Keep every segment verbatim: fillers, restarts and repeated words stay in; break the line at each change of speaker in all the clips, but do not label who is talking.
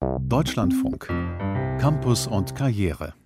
Deutschlandfunk. Campus und Karriere.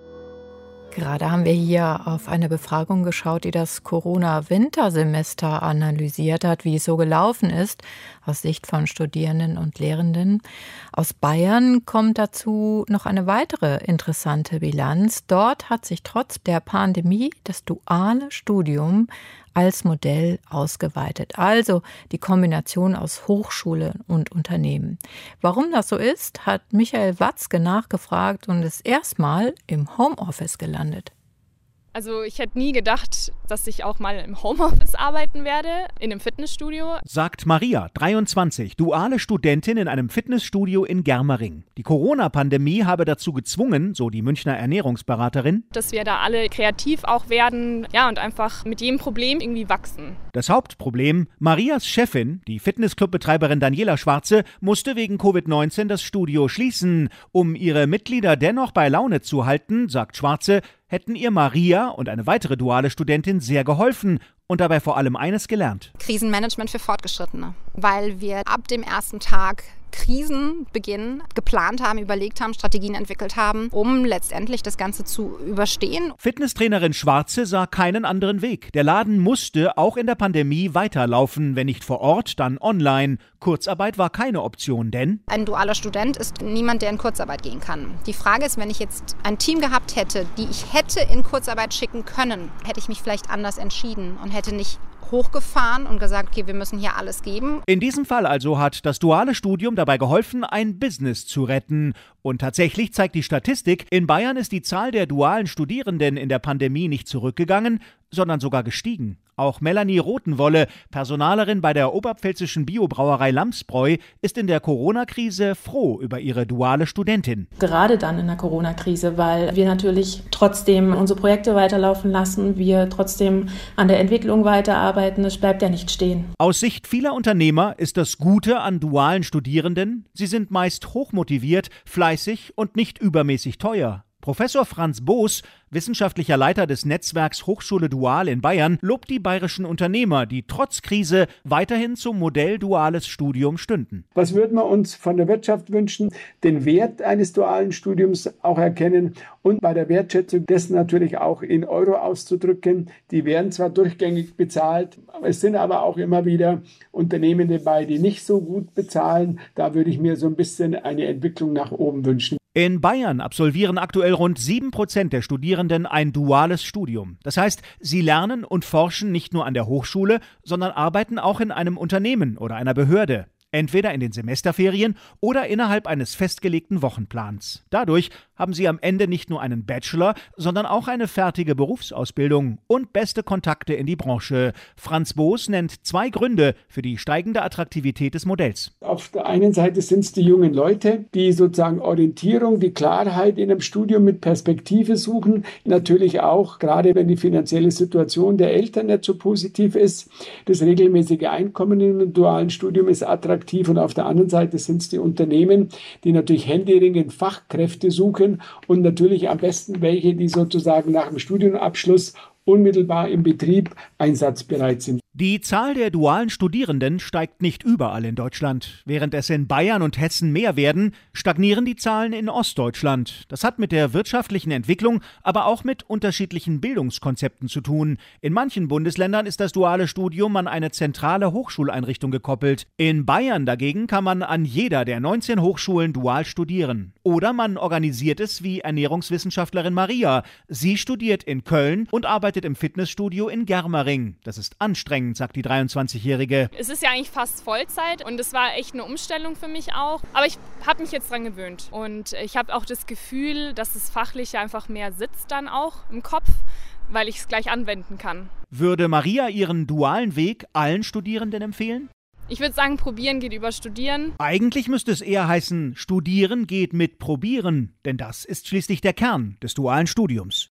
Gerade haben wir hier auf eine Befragung geschaut, die das Corona-Wintersemester analysiert hat, wie es so gelaufen ist, aus Sicht von Studierenden und Lehrenden. Aus Bayern kommt dazu noch eine weitere interessante Bilanz. Dort hat sich trotz der Pandemie das duale Studium als Modell ausgeweitet. Also die Kombination aus Hochschule und Unternehmen. Warum das so ist, hat Michael Watzke nachgefragt und ist erstmal im Homeoffice gelandet.
Also ich hätte nie gedacht, dass ich auch mal im Homeoffice arbeiten werde, in einem Fitnessstudio.
Sagt Maria, dreiundzwanzig, duale Studentin in einem Fitnessstudio in Germering. Die Corona-Pandemie habe dazu gezwungen, so die Münchner Ernährungsberaterin,
dass wir da alle kreativ auch werden, ja, und einfach mit jedem Problem irgendwie wachsen.
Das Hauptproblem, Marias Chefin, die Fitnessclubbetreiberin Daniela Schwarze, musste wegen Covid neunzehn das Studio schließen. Um ihre Mitglieder dennoch bei Laune zu halten, sagt Schwarze, hätten ihr Maria und eine weitere duale Studentin sehr geholfen und dabei vor allem eines gelernt.
Krisenmanagement für Fortgeschrittene, weil wir ab dem ersten Tag Krisenbeginn geplant haben, überlegt haben, Strategien entwickelt haben, um letztendlich das Ganze zu überstehen.
Fitnesstrainerin Schwarze sah keinen anderen Weg. Der Laden musste auch in der Pandemie weiterlaufen, wenn nicht vor Ort, dann online. Kurzarbeit war keine Option, denn
ein dualer Student ist niemand, der in Kurzarbeit gehen kann. Die Frage ist, wenn ich jetzt ein Team gehabt hätte, die ich hätte in Kurzarbeit schicken können, hätte ich mich vielleicht anders entschieden und hätte nicht hochgefahren und gesagt, okay, wir müssen hier alles geben.
In diesem Fall also hat das duale Studium dabei geholfen, ein Business zu retten. Und tatsächlich zeigt die Statistik, in Bayern ist die Zahl der dualen Studierenden in der Pandemie nicht zurückgegangen, sondern sogar gestiegen. Auch Melanie Rothenwolle, Personalerin bei der oberpfälzischen Biobrauerei Lamsbräu, ist in der Corona-Krise froh über ihre duale Studentin.
Gerade dann in der Corona-Krise, weil wir natürlich trotzdem unsere Projekte weiterlaufen lassen, wir trotzdem an der Entwicklung weiterarbeiten, es bleibt ja nicht stehen.
Aus Sicht vieler Unternehmer ist das Gute an dualen Studierenden, sie sind meist hochmotiviert, fleißig und nicht übermäßig teuer. Professor Franz Boos, wissenschaftlicher Leiter des Netzwerks Hochschule Dual in Bayern, lobt die bayerischen Unternehmer, die trotz Krise weiterhin zum Modell duales Studium stünden.
Was würden wir uns von der Wirtschaft wünschen? Den Wert eines dualen Studiums auch erkennen und bei der Wertschätzung dessen natürlich auch in Euro auszudrücken. Die werden zwar durchgängig bezahlt, es sind aber auch immer wieder Unternehmen dabei, die nicht so gut bezahlen. Da würde ich mir so ein bisschen eine Entwicklung nach oben wünschen.
In Bayern absolvieren aktuell rund sieben Prozent der Studierenden ein duales Studium. Das heißt, sie lernen und forschen nicht nur an der Hochschule, sondern arbeiten auch in einem Unternehmen oder einer Behörde. Entweder in den Semesterferien oder innerhalb eines festgelegten Wochenplans. Dadurch haben sie am Ende nicht nur einen Bachelor, sondern auch eine fertige Berufsausbildung und beste Kontakte in die Branche. Franz Boos nennt zwei Gründe für die steigende Attraktivität des Modells.
Auf der einen Seite sind es die jungen Leute, die sozusagen Orientierung, die Klarheit in einem Studium mit Perspektive suchen. Natürlich auch, gerade wenn die finanzielle Situation der Eltern nicht so positiv ist, das regelmäßige Einkommen in einem dualen Studium ist attraktiv. Und auf der anderen Seite sind es die Unternehmen, die natürlich händeringend Fachkräfte suchen und natürlich am besten welche, die sozusagen nach dem Studienabschluss unmittelbar im Betrieb einsatzbereit sind.
Die Zahl der dualen Studierenden steigt nicht überall in Deutschland. Während es in Bayern und Hessen mehr werden, stagnieren die Zahlen in Ostdeutschland. Das hat mit der wirtschaftlichen Entwicklung, aber auch mit unterschiedlichen Bildungskonzepten zu tun. In manchen Bundesländern ist das duale Studium an eine zentrale Hochschuleinrichtung gekoppelt. In Bayern dagegen kann man an jeder der neunzehn Hochschulen dual studieren. Oder man organisiert es wie Ernährungswissenschaftlerin Maria. Sie studiert in Köln und arbeitet im Fitnessstudio in Germering. Das ist anstrengend, sagt die dreiundzwanzigjährige.
Es ist ja eigentlich fast Vollzeit und es war echt eine Umstellung für mich auch. Aber ich habe mich jetzt dran gewöhnt und ich habe auch das Gefühl, dass das Fachliche einfach mehr sitzt dann auch im Kopf, weil ich es gleich anwenden kann.
Würde Maria ihren dualen Weg allen Studierenden empfehlen?
Ich würde sagen, probieren geht über studieren.
Eigentlich müsste es eher heißen, studieren geht mit probieren, denn das ist schließlich der Kern des dualen Studiums.